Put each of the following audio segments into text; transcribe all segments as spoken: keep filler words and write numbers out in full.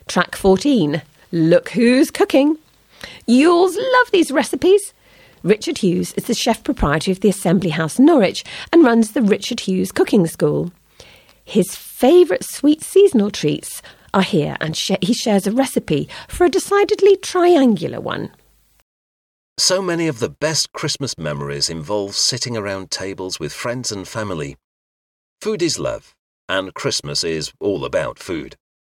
Track fourteen. Look who's cooking. You'll love these recipes. Richard Hughes is the chef proprietor of the Assembly House, Norwich, and runs the Richard Hughes Cooking School. His favourite sweet seasonal treats are here, and sh- he shares a recipe for a decidedly triangular one. So many of the best Christmas memories involve sitting around tables with friends and family. Food is love, and Christmas is all about food.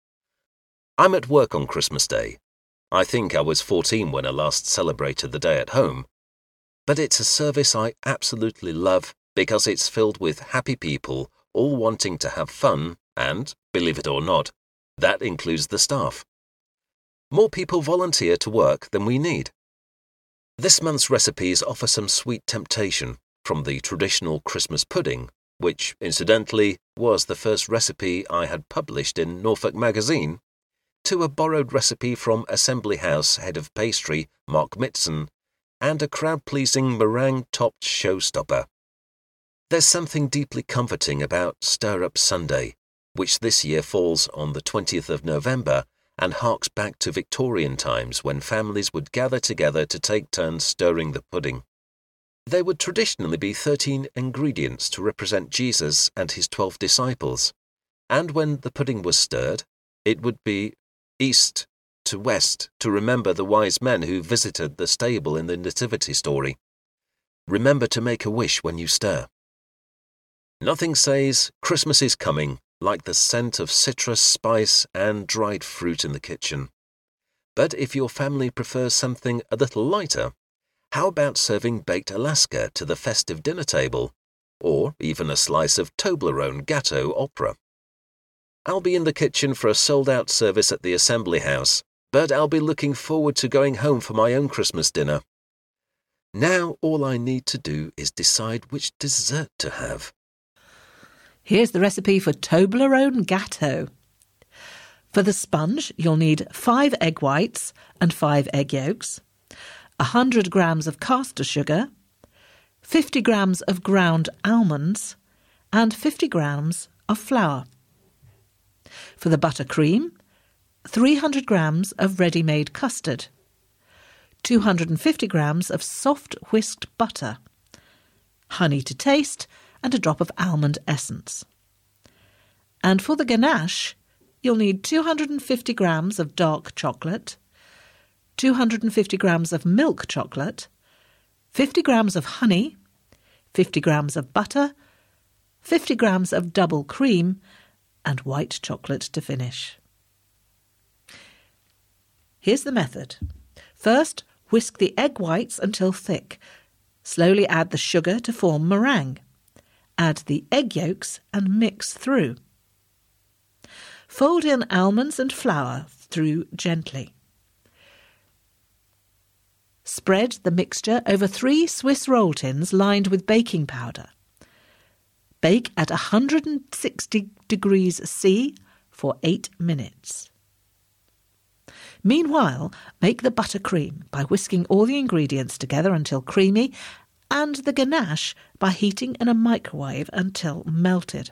I'm at work on Christmas Day. I think I was fourteen when I last celebrated the day at home. But it's a service I absolutely love because it's filled with happy people all wanting to have fun and, believe it or not, that includes the staff. More people volunteer to work than we need. This month's recipes offer some sweet temptation, from the traditional Christmas pudding, which, incidentally, was the first recipe I had published in Norfolk Magazine, to a borrowed recipe from Assembly House head of pastry Mark Mitson, and a crowd-pleasing meringue-topped showstopper. There's something deeply comforting about Stir-Up Sunday, which this year falls on the twentieth of November and harks back to Victorian times when families would gather together to take turns stirring the pudding. There would traditionally be thirteen ingredients to represent Jesus and his twelve disciples, and when the pudding was stirred, it would be east to west to remember the wise men who visited the stable in the Nativity story. Remember to make a wish when you stir. Nothing says Christmas is coming like the scent of citrus, spice, and dried fruit in the kitchen. But if your family prefers something a little lighter, how about serving baked Alaska to the festive dinner table, or even a slice of Toblerone Gâteau Opera? I'll be in the kitchen for a sold-out service at the Assembly House, but I'll be looking forward to going home for my own Christmas dinner. Now all I need to do is decide which dessert to have. Here's the recipe for Toblerone Gâteau. For the sponge, you'll need five egg whites and five egg yolks, one hundred grams of caster sugar, fifty grams of ground almonds, and fifty grams of flour. For the buttercream, three hundred grams of ready-made custard, two hundred fifty grams of soft whisked butter, honey to taste, and a drop of almond essence. And for the ganache, you'll need two hundred fifty grams of dark chocolate, two hundred fifty grams of milk chocolate, fifty grams of honey, fifty grams of butter, fifty grams of double cream, and white chocolate to finish. Here's the method. First, whisk the egg whites until thick. Slowly add the sugar to form meringue. Add the egg yolks and mix through. Fold in almonds and flour through gently. Spread the mixture over three Swiss roll tins lined with baking powder. Bake at one hundred sixty degrees C for eight minutes. Meanwhile, make the buttercream by whisking all the ingredients together until creamy, and the ganache by heating in a microwave until melted.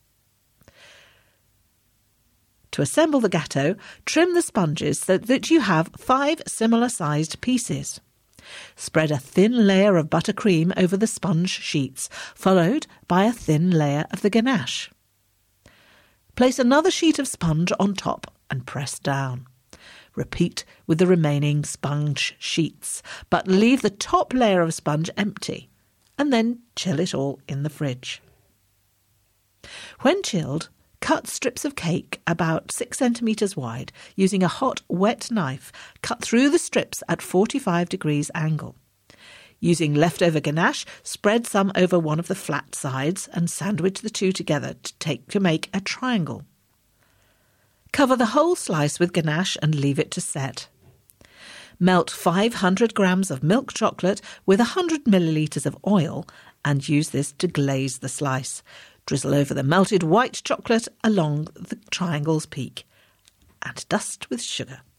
To assemble the gâteau, trim the sponges so that you have five similar-sized pieces. Spread a thin layer of buttercream over the sponge sheets, followed by a thin layer of the ganache. Place another sheet of sponge on top and press down. Repeat with the remaining sponge sheets, but leave the top layer of sponge empty, and then chill it all in the fridge. When chilled, cut strips of cake about six centimetres wide using a hot, wet knife. Cut through the strips at forty-five degrees angle. Using leftover ganache, spread some over one of the flat sides and sandwich the two together to, take, to make a triangle. Cover the whole slice with ganache and leave it to set. Melt five hundred grams of milk chocolate with one hundred millilitres of oil and use this to glaze the slice. Drizzle over the melted white chocolate along the triangle's peak and dust with sugar.